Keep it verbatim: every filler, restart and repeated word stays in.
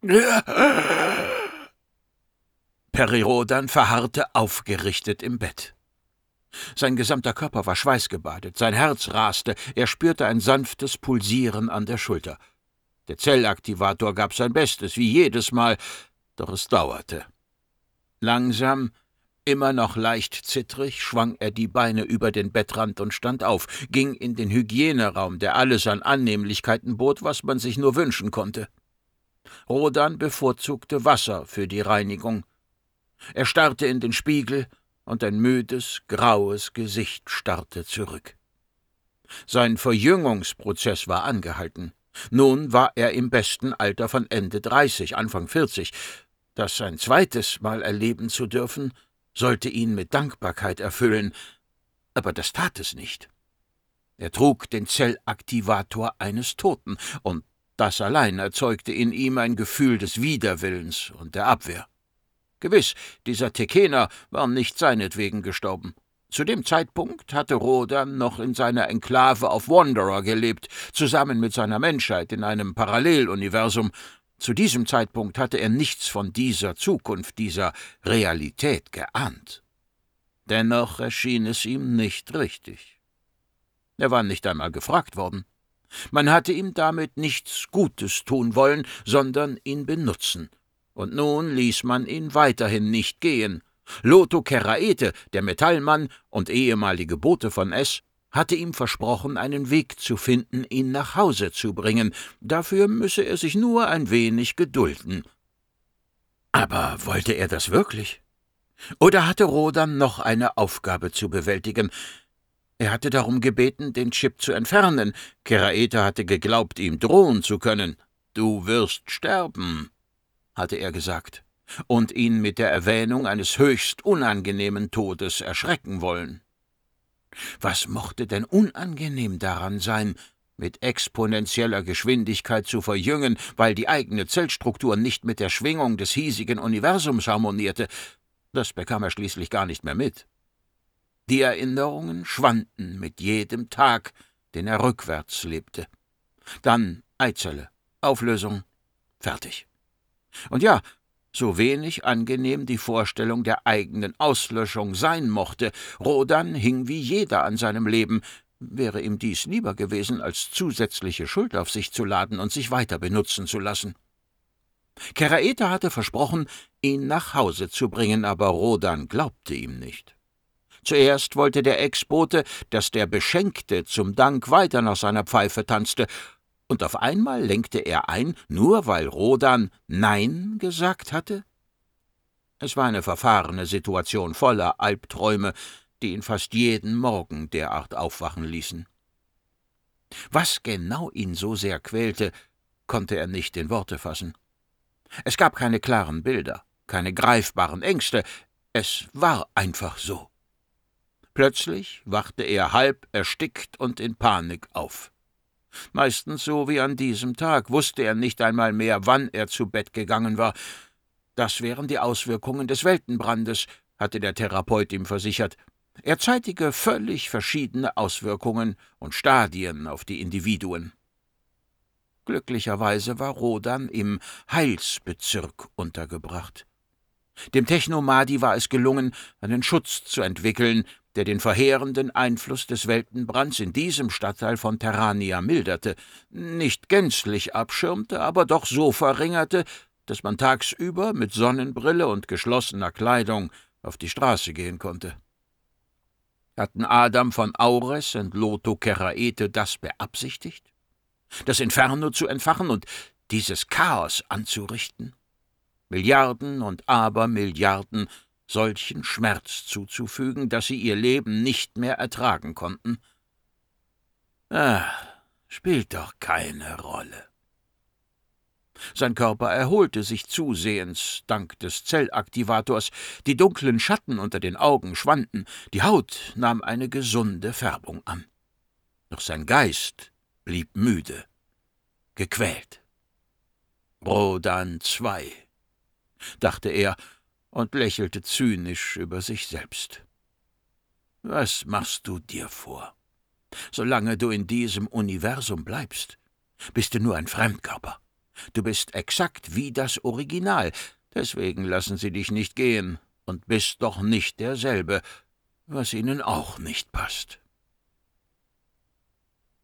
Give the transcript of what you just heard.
Peri Rodan verharrte aufgerichtet im Bett. Sein gesamter Körper war schweißgebadet, sein Herz raste, er spürte ein sanftes Pulsieren an der Schulter. Der Zellaktivator gab sein Bestes, wie jedes Mal, doch es dauerte. Langsam, immer noch leicht zittrig, schwang er die Beine über den Bettrand und stand auf, ging in den Hygieneraum, der alles an Annehmlichkeiten bot, was man sich nur wünschen konnte. Rodan bevorzugte Wasser für die Reinigung. Er starrte in den Spiegel, und ein müdes, graues Gesicht starrte zurück. Sein Verjüngungsprozess war angehalten. Nun war er im besten Alter von Ende dreißig, Anfang vierzig. Das ein zweites Mal erleben zu dürfen, sollte ihn mit Dankbarkeit erfüllen, aber das tat es nicht. Er trug den Zellaktivator eines Toten, und das allein erzeugte in ihm ein Gefühl des Widerwillens und der Abwehr. Gewiss, dieser Tekena war nicht seinetwegen gestorben. Zu dem Zeitpunkt hatte Rodan noch in seiner Enklave auf Wanderer gelebt, zusammen mit seiner Menschheit in einem Paralleluniversum. Zu diesem Zeitpunkt hatte er nichts von dieser Zukunft, dieser Realität geahnt. Dennoch erschien es ihm nicht richtig. Er war nicht einmal gefragt worden. Man hatte ihm damit nichts Gutes tun wollen, sondern ihn benutzen. Und nun ließ man ihn weiterhin nicht gehen. Loto Keraete, der Metallmann und ehemalige Bote von S, hatte ihm versprochen, einen Weg zu finden, ihn nach Hause zu bringen. Dafür müsse er sich nur ein wenig gedulden. Aber wollte er das wirklich? Oder hatte Rodan noch eine Aufgabe zu bewältigen? Er hatte darum gebeten, den Chip zu entfernen. Keraete hatte geglaubt, ihm drohen zu können. »Du wirst sterben«, hatte er gesagt, und ihn mit der Erwähnung eines höchst unangenehmen Todes erschrecken wollen. Was mochte denn unangenehm daran sein, mit exponentieller Geschwindigkeit zu verjüngen, weil die eigene Zellstruktur nicht mit der Schwingung des hiesigen Universums harmonierte? Das bekam er schließlich gar nicht mehr mit. Die Erinnerungen schwanden mit jedem Tag, den er rückwärts lebte. Dann Eizelle, Auflösung, fertig. Und ja, so wenig angenehm die Vorstellung der eigenen Auslöschung sein mochte, Rodan hing wie jeder an seinem Leben. Wäre ihm dies lieber gewesen, als zusätzliche Schuld auf sich zu laden und sich weiter benutzen zu lassen. Keraete hatte versprochen, ihn nach Hause zu bringen, aber Rodan glaubte ihm nicht. Zuerst wollte der Ex-Bote, dass der Beschenkte zum Dank weiter nach seiner Pfeife tanzte, und auf einmal lenkte er ein, nur weil Rodan Nein gesagt hatte? Es war eine verfahrene Situation voller Albträume, die ihn fast jeden Morgen derart aufwachen ließen. Was genau ihn so sehr quälte, konnte er nicht in Worte fassen. Es gab keine klaren Bilder, keine greifbaren Ängste, es war einfach so. Plötzlich wachte er halb erstickt und in Panik auf. Meistens so wie an diesem Tag, wusste er nicht einmal mehr, wann er zu Bett gegangen war. Das wären die Auswirkungen des Weltenbrandes, hatte der Therapeut ihm versichert. Er zeitige völlig verschiedene Auswirkungen und Stadien auf die Individuen. Glücklicherweise war Rodan im Heilsbezirk untergebracht. Dem Technomadi war es gelungen, einen Schutz zu entwickeln, der den verheerenden Einfluss des Weltenbrands in diesem Stadtteil von Terrania milderte, nicht gänzlich abschirmte, aber doch so verringerte, dass man tagsüber mit Sonnenbrille und geschlossener Kleidung auf die Straße gehen konnte. Hatten Adam von Aures und Loto Keraete das beabsichtigt? Das Inferno zu entfachen und dieses Chaos anzurichten? Milliarden und Abermilliarden solchen Schmerz zuzufügen, dass sie ihr Leben nicht mehr ertragen konnten? Ah, spielt doch keine Rolle. Sein Körper erholte sich zusehends, dank des Zellaktivators, die dunklen Schatten unter den Augen schwanden, die Haut nahm eine gesunde Färbung an. Doch sein Geist blieb müde, gequält. Rodan zwei, dachte er und lächelte zynisch über sich selbst. Was machst du dir vor? Solange du in diesem Universum bleibst, bist du nur ein Fremdkörper. Du bist exakt wie das Original, deswegen lassen sie dich nicht gehen und bist doch nicht derselbe, was ihnen auch nicht passt.«